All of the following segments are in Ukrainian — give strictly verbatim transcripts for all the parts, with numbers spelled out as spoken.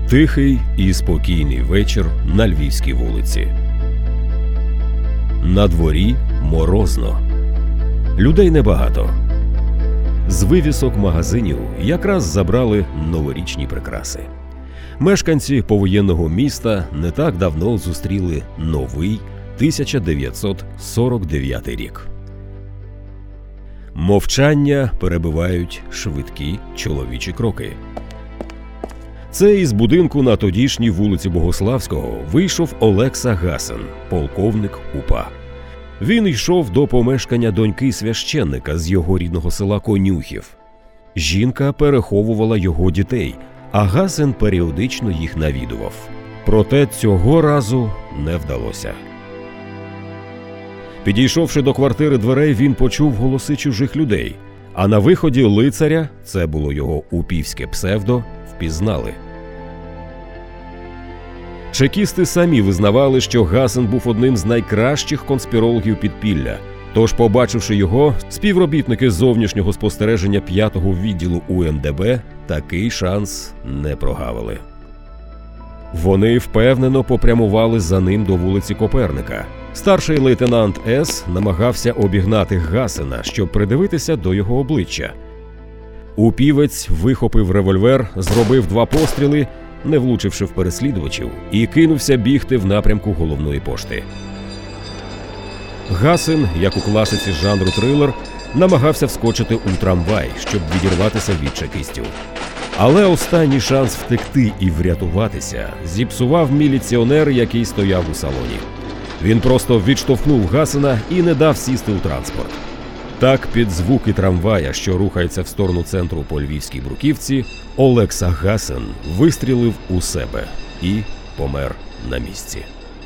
Тихий і спокійний вечір на Львівській вулиці. На дворі морозно. Людей небагато. З вивісок магазинів якраз забрали новорічні прикраси. Мешканці повоєнного міста не так давно зустріли новий тисяча дев'ятсот сорок дев'ятий рік. Мовчання перебивають швидкі чоловічі кроки. Це із будинку на тодішній вулиці Богославського вийшов Олекса Гасен, полковник УПА. Він йшов до помешкання доньки священника з його рідного села Конюхів. Жінка переховувала його дітей, а Гасен періодично їх навідував. Проте цього разу не вдалося. Підійшовши до квартири дверей, він почув голоси чужих людей, а на виході лицаря, це було його упівське псевдо, впізнали. Чекісти самі визнавали, що Гасен був одним з найкращих конспірологів підпілля, тож, побачивши його, співробітники зовнішнього спостереження п'ятого відділу У Ем Де Бе такий шанс не прогавили. Вони впевнено попрямували за ним до вулиці Коперника. Старший лейтенант С намагався обігнати Гасена, щоб придивитися до його обличчя. Упівець вихопив револьвер, зробив два постріли, не влучивши в переслідувачів, і кинувся бігти в напрямку головної пошти. Гасен, як у класиці жанру трилер, намагався вскочити у трамвай, щоб відірватися від чекістів. Але останній шанс втекти і врятуватися зіпсував міліціонер, який стояв у салоні. Він просто відштовхнув Гасена і не дав сісти у транспорт. Так, під звуки трамвая, що рухається в сторону центру по Львівській Бруківці, Олекса Гасен вистрілив у себе і помер на місці.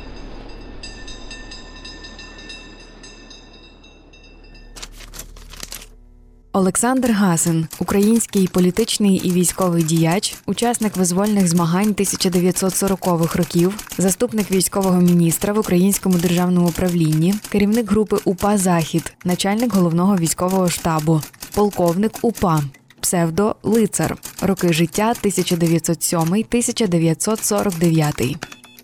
Олександр Гасен – український політичний і військовий діяч, учасник визвольних змагань тисяча дев'ятсот сорокових років, заступник військового міністра в Українському державному управлінні, керівник групи УПА «Захід», начальник головного військового штабу, полковник УПА, псевдо «Лицар», роки життя тисяча дев'ятсот сьомий - тисяча дев'ятсот сорок дев'ятий.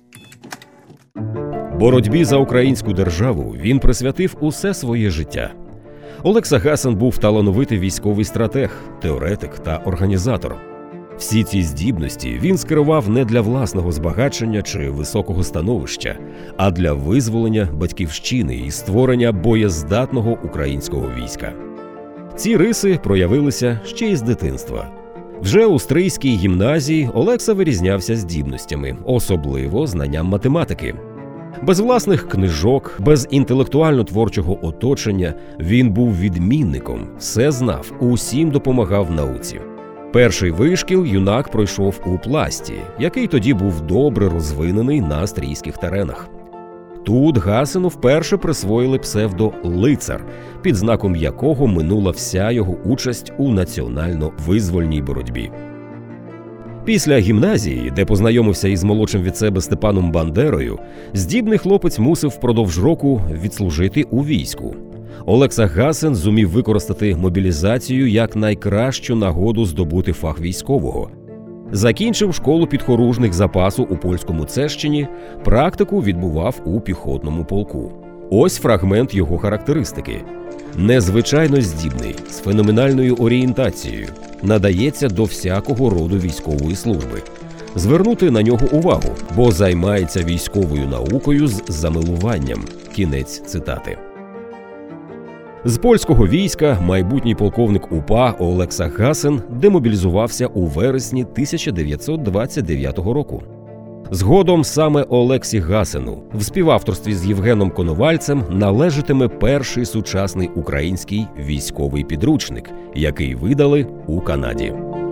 Боротьбі за українську державу він присвятив усе своє життя. Олекса Гасен був талановитий військовий стратег, теоретик та організатор. Всі ці здібності він скерував не для власного збагачення чи високого становища, а для визволення батьківщини і створення боєздатного українського війська. Ці риси проявилися ще й з дитинства. Вже у Стрийській гімназії Олекса вирізнявся здібностями, особливо знанням математики. Без власних книжок, без інтелектуально-творчого оточення він був відмінником, все знав, усім допомагав науці. Перший вишкіл юнак пройшов у Пласті, який тоді був добре розвинений на стрийських теренах. Тут Гасену вперше присвоїли псевдо «Лицар», під знаком якого минула вся його участь у національно-визвольній боротьбі. Після гімназії, де познайомився із молодшим від себе Степаном Бандерою, здібний хлопець мусив впродовж року відслужити у війську. Олекса Гасен зумів використати мобілізацію як найкращу нагоду здобути фах військового. Закінчив школу підхоружних запасу у польському Цещині, практику відбував у піхотному полку. Ось фрагмент його характеристики. Незвичайно здібний, з феноменальною орієнтацією, надається до всякого роду військової служби. Звернути на нього увагу, бо займається військовою наукою з замилуванням. Кінець цитати. З польського війська майбутній полковник УПА Олекса Гасен демобілізувався у вересні тисяча дев'ятсот двадцять дев'ятого року. Згодом саме Олексі Гасену в співавторстві з Євгеном Коновальцем належатиме перший сучасний український військовий підручник, який видали у Канаді.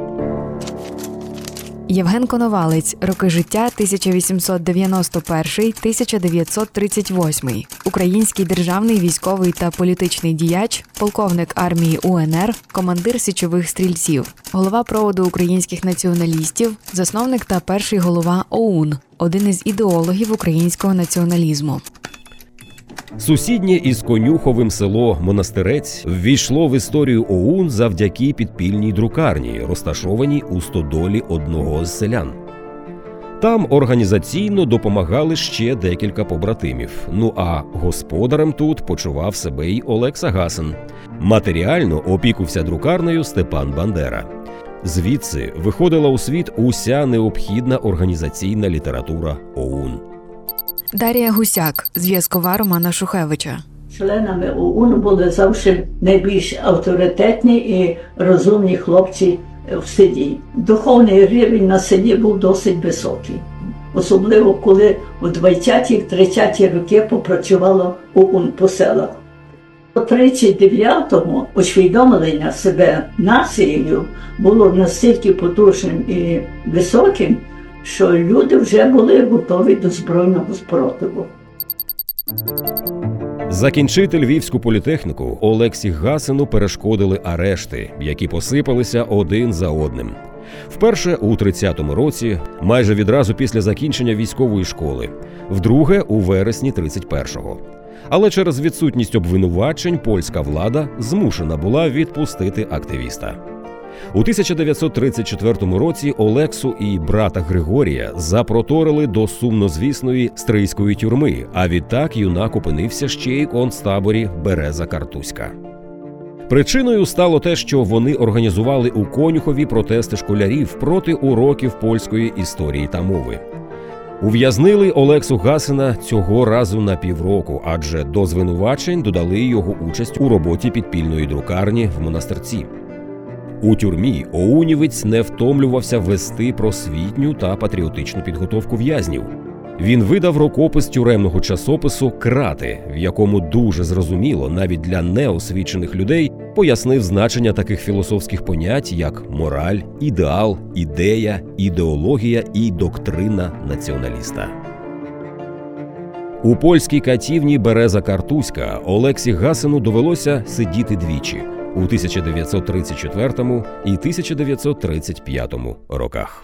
Євген Коновалець, роки життя тисяча вісімсот дев'яносто перший - тисяча дев'ятсот тридцять восьмий, український державний військовий та політичний діяч, полковник армії У Ен Ер, командир січових стрільців, голова проводу українських націоналістів, засновник та перший голова О У Н, один із ідеологів українського націоналізму. Сусіднє із Конюховим село Монастирець ввійшло в історію О У Н завдяки підпільній друкарні, розташованій у стодолі одного з селян. Там організаційно допомагали ще декілька побратимів. Ну а господарем тут почував себе й Олекса Гасен. Матеріально опікувався друкарнею Степан Бандера. Звідси виходила у світ уся необхідна організаційна література ОУН. Дар'я Гусяк, зв'язкова Романа Шухевича. Членами ОУН були завжди найбільш авторитетні і розумні хлопці в селі. Духовний рівень на селі був досить високий. Особливо, коли у двадцяті-тридцяті роки попрацювало ОУН по селах. У тридцять дев'ятому усвідомлення себе нацією було настільки потужним і високим, що люди вже були готові до збройного спротиву. Закінчити Львівську політехніку Олексі Гасену перешкодили арешти, які посипалися один за одним. Вперше у тридцятому році, майже відразу після закінчення військової школи, вдруге у вересні тридцять першого. Але через відсутність обвинувачень польська влада змушена була відпустити активіста. У тисяча дев'ятсот тридцять четвертому році Олексу і брата Григорія запроторили до сумнозвісної стрийської тюрми, а відтак юнак опинився ще й у концтаборі Береза Картузька. Причиною стало те, що вони організували у Конюхові протести школярів проти уроків польської історії та мови. Ув'язнили Олексу Гасена цього разу на півроку, адже до звинувачень додали його участь у роботі підпільної друкарні в Монастирці. У тюрмі оунівець не втомлювався вести просвітню та патріотичну підготовку в'язнів. Він видав рукопис тюремного часопису «Крати», в якому дуже зрозуміло, навіть для неосвічених людей, пояснив значення таких філософських понять, як мораль, ідеал, ідея, ідеологія і доктрина націоналіста. У польській катівні Береза Картузька Олексі Гасену довелося сидіти двічі – у тисяча дев'ятсот тридцять четвертому і тисяча дев'ятсот тридцять п'ятому роках.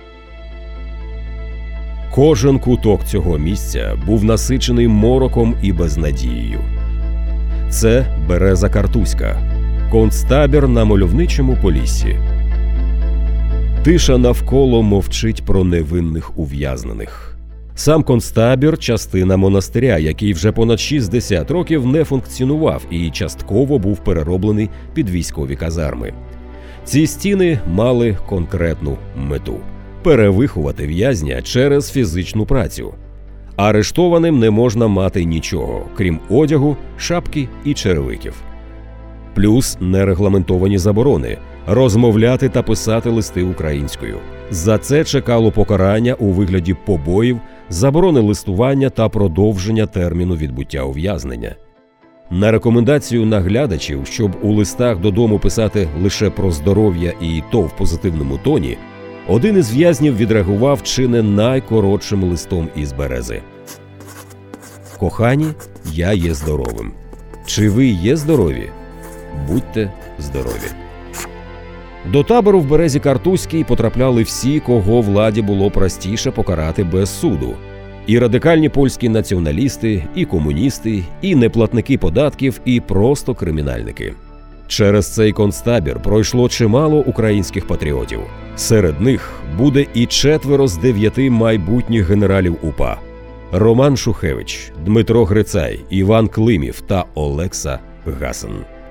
Кожен куток цього місця був насичений мороком і безнадією. Це Береза Картузька, концтабір на мальовничому Поліссі. Тиша навколо мовчить про невинних ув'язнених. Сам концтабір – частина монастиря, який вже понад шістдесят років не функціонував і частково був перероблений під військові казарми. Ці стіни мали конкретну мету – перевиховати в'язня через фізичну працю. Арештованим не можна мати нічого, крім одягу, шапки і черевиків. Плюс нерегламентовані заборони – розмовляти та писати листи українською. За це чекало покарання у вигляді побоїв, заборони листування та продовження терміну відбуття ув'язнення. На рекомендацію наглядачів, щоб у листах додому писати лише про здоров'я і то в позитивному тоні, один із в'язнів відреагував чи не найкоротшим листом із Берези. «Кохані, я є здоровим. Чи ви є здорові? Будьте здорові». До табору в Березі Картузькій потрапляли всі, кого владі було простіше покарати без суду. І радикальні польські націоналісти, і комуністи, і неплатники податків, і просто кримінальники. Через цей концтабір пройшло чимало українських патріотів. Серед них буде і четверо з дев'яти майбутніх генералів УПА – Роман Шухевич, Дмитро Грицай, Іван Климів та Олекса Гасен.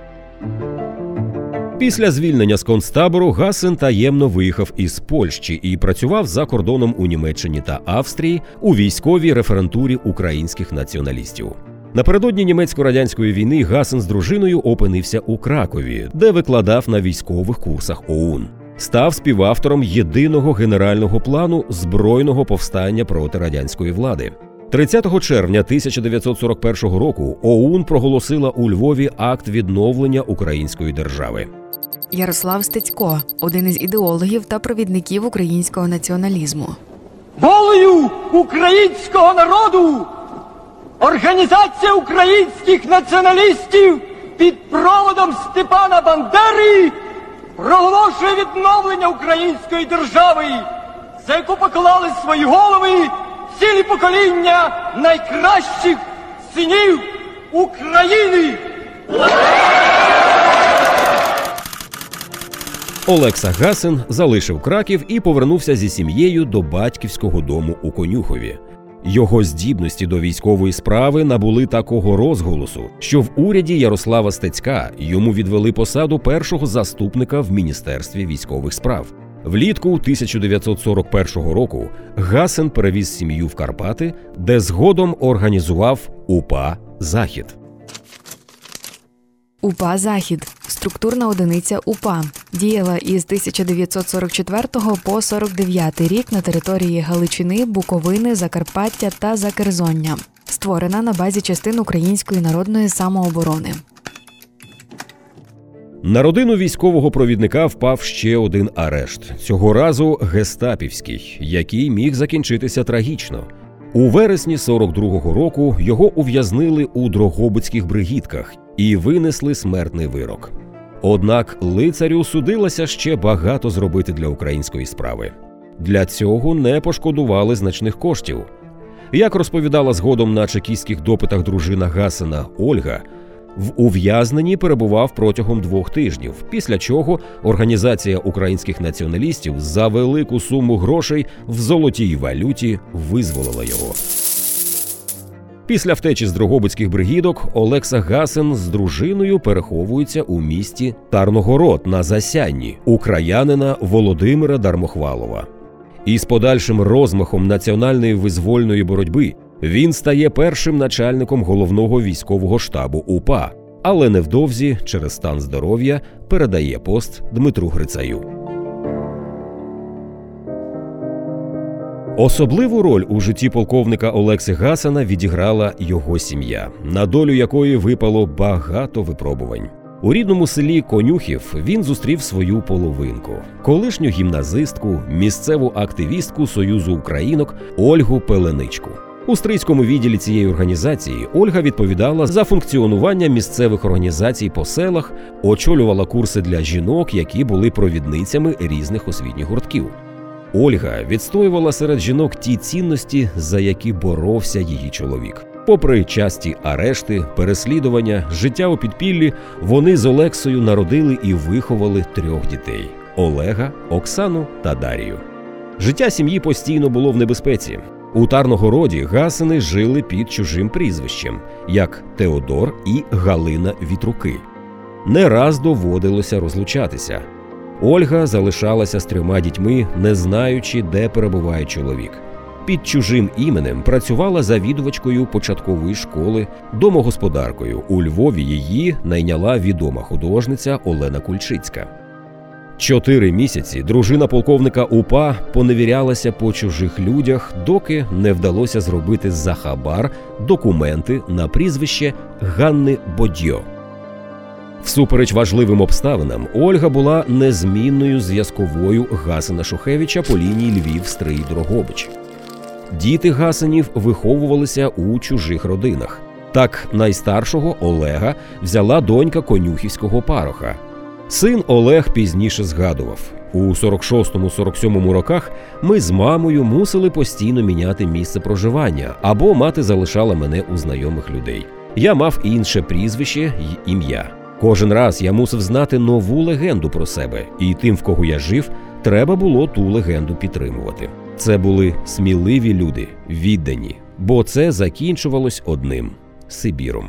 Після звільнення з концтабору Гасен таємно виїхав із Польщі і працював за кордоном у Німеччині та Австрії у військовій референтурі українських націоналістів. Напередодні німецько-радянської війни Гасен з дружиною опинився у Кракові, де викладав на військових курсах ОУН. Став співавтором єдиного генерального плану збройного повстання проти радянської влади. тридцятого червня тисяча дев'ятсот сорок першого року ОУН проголосила у Львові акт відновлення української держави. Ярослав Стецько – один із ідеологів та провідників українського націоналізму. Волею українського народу Організація українських націоналістів під проводом Степана Бандери проголошує відновлення української держави, за яку поклали свої голови цілі покоління найкращих синів України. Олекса Гасен залишив Краків і повернувся зі сім'єю до батьківського дому у Конюхові. Його здібності до військової справи набули такого розголосу, що в уряді Ярослава Стецька йому відвели посаду першого заступника в Міністерстві військових справ. Влітку тисяча дев'ятсот сорок першого року Гасен перевіз сім'ю в Карпати, де згодом організував УПА «Захід». УПА «Захід» – структурна одиниця УПА. Діяла із тисяча дев'ятсот сорок четвертого по сорок дев'ятий рік на території Галичини, Буковини, Закарпаття та Закерзоння. Створена на базі частин Української народної самооборони. На родину військового провідника впав ще один арешт. Цього разу гестапівський, який міг закінчитися трагічно. У вересні сорок другого року його ув'язнили у Дрогобицьких бригідках і винесли смертний вирок. Однак лицарю судилося ще багато зробити для української справи. Для цього не пошкодували значних коштів. Як розповідала згодом на чекістських допитах дружина Гасена Ольга, в ув'язненні перебував протягом двох тижнів, після чого Організація українських націоналістів за велику суму грошей в золотій валюті визволила його. Після втечі з Дрогобицьких бригідок Олекса Гасен з дружиною переховується у місті Тарногород на Засянні у краянина Володимира Дармохвалова. І з подальшим розмахом національної визвольної боротьби він стає першим начальником головного військового штабу УПА, але невдовзі через стан здоров'я передає пост Дмитру Грицаю. Особливу роль у житті полковника Олекси Гасена відіграла його сім'я, на долю якої випало багато випробувань. У рідному селі Конюхів він зустрів свою половинку – колишню гімназистку, місцеву активістку Союзу українок Ольгу Пеленичку. У стрийському відділі цієї організації Ольга відповідала за функціонування місцевих організацій по селах, очолювала курси для жінок, які були провідницями різних освітніх гуртків. Ольга відстоювала серед жінок ті цінності, за які боровся її чоловік. Попри часті арешти, переслідування, життя у підпіллі, вони з Олексою народили і виховали трьох дітей – Олега, Оксану та Дарію. Життя сім'ї постійно було в небезпеці. У Тарногороді Гасени жили під чужим прізвищем, як Теодор і Галина Вітруки. Не раз доводилося розлучатися. Ольга залишалася з трьома дітьми, не знаючи, де перебуває чоловік. Під чужим іменем працювала завідувачкою початкової школи, домогосподаркою. У Львові її найняла відома художниця Олена Кульчицька. Чотири місяці дружина полковника УПА поневірялася по чужих людях, доки не вдалося зробити за хабар документи на прізвище Ганни Бодьо. Всупереч важливим обставинам, Ольга була незмінною зв'язковою Гасена Шухевича по лінії Львів-Стрий-Дрогобич. Діти Гасенів виховувалися у чужих родинах. Так, найстаршого Олега взяла донька конюхівського пароха. Син Олег пізніше згадував: у сорок шостому — сорок сьомому роках ми з мамою мусили постійно міняти місце проживання, або мати залишала мене у знайомих людей. Я мав інше прізвище й ім'я. Кожен раз я мусив знати нову легенду про себе, і тим, в кого я жив, треба було ту легенду підтримувати. Це були сміливі люди, віддані, бо це закінчувалось одним – Сибіром.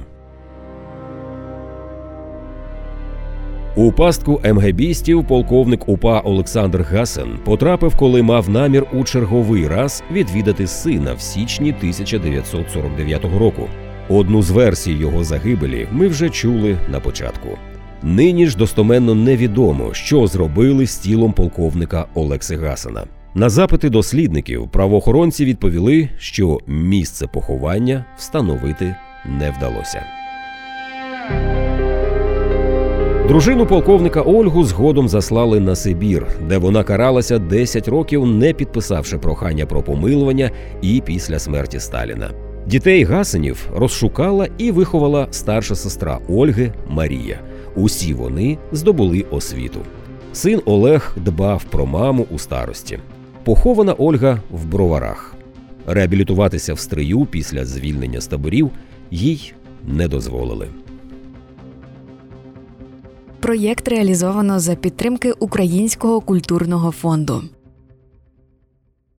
У пастку емгебістів полковник УПА Олександр Гасен потрапив, коли мав намір у черговий раз відвідати сина в січні тисяча дев'ятсот сорок дев'ятого року. Одну з версій його загибелі ми вже чули на початку. Нині ж достоменно невідомо, що зробили з тілом полковника Олекси Гасена. На запити дослідників правоохоронці відповіли, що місце поховання встановити не вдалося. Дружину полковника Ольгу згодом заслали на Сибір, де вона каралася десять років, не підписавши прохання про помилування і після смерті Сталіна. Дітей Гасенів розшукала і виховала старша сестра Ольги Марія. Усі вони здобули освіту. Син Олег дбав про маму у старості. Похована Ольга в Броварах. Реабілітуватися в Стрию після звільнення з таборів їй не дозволили. Проєкт реалізовано за підтримки Українського культурного фонду.